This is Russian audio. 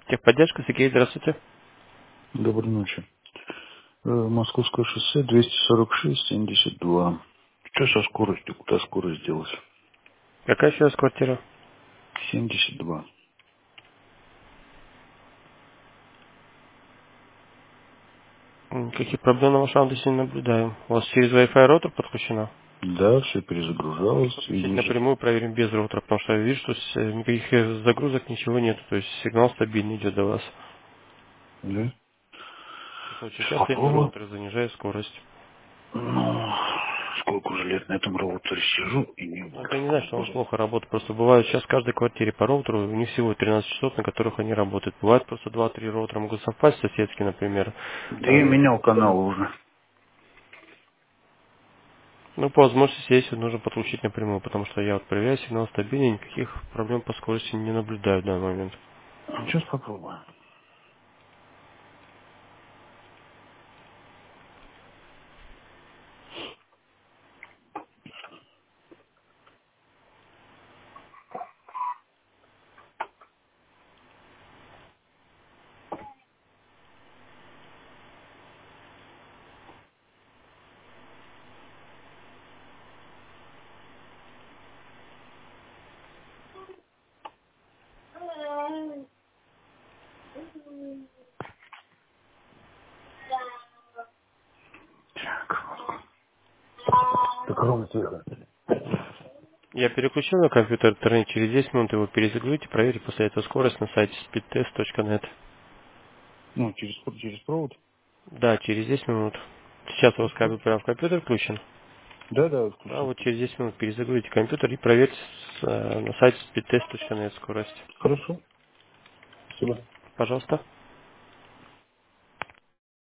Техподдержка, Сергей, здравствуйте. Доброй ночи. Московское шоссе 246-72. Что со скоростью? Куда скорость делать? Какая еще раз квартира? 72. Каких проблем на вашем адресе не наблюдаем? У вас через Wi-Fi роутер подключена? Да, все Можете перезагружалось и подключить вижу. напрямую, проверим без роутера, потому что я вижу, что никаких загрузок, ничего нет. То есть сигнал стабильный идет до вас. Да? Просто очень Сейчас часто именно попробую. роутеры занижают скорость. Ну, сколько уже лет на этом роутере сижу и не Но буду. это не значит, что он плохо работает. Просто бывает сейчас в каждой квартире по роутеру, у них всего 13 частот, на которых они работают. Бывает просто два-три роутера могут совпасть, соседские, например. Да я менял канал уже. Ну, по возможности, если нужно подключить напрямую, потому что я вот проверяю, сигнал стабильный, никаких проблем по скорости не наблюдаю в данный момент. Сейчас попробую. Так, так ровно тихо. Я переключил на компьютер интернет, через 10 минут его перезагрузите, проверьте после этого скорость на сайте speedtest.net. Ну, через провод? Да, через 10 минут. Сейчас у вас Хорошо. кабель прямо в компьютер включен. Да, да, А включил. вот через 10 минут перезагрузите компьютер и проверьте на сайте speedtest.net скорость. Хорошо. Спасибо. Пожалуйста.